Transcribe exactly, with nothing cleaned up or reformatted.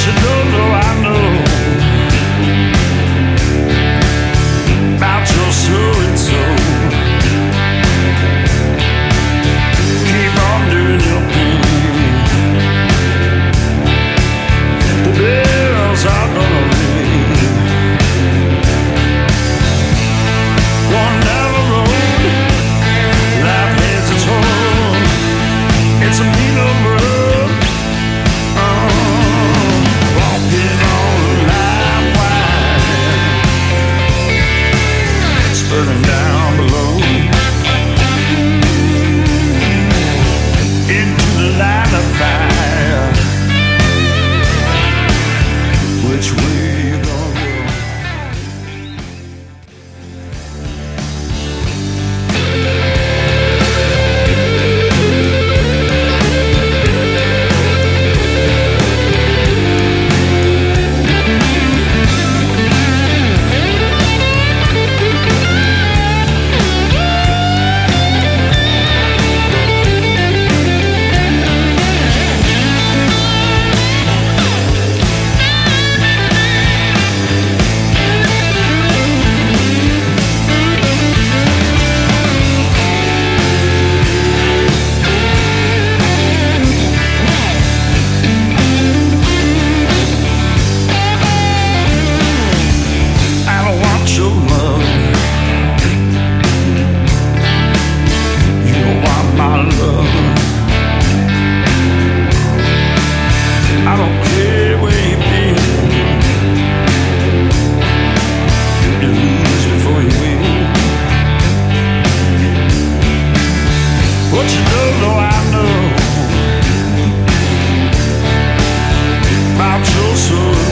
you don't know, I know about your soul and soul. Keep on doing your thing. The bells are gonna ring. One down the road, life has its own. It's a mean old road. Walking on a live wire, it's burning down below. Into the line of fire. Which way you gonna go? I don't care where you've been. You lose before you win. What you don't know, I know about your soul.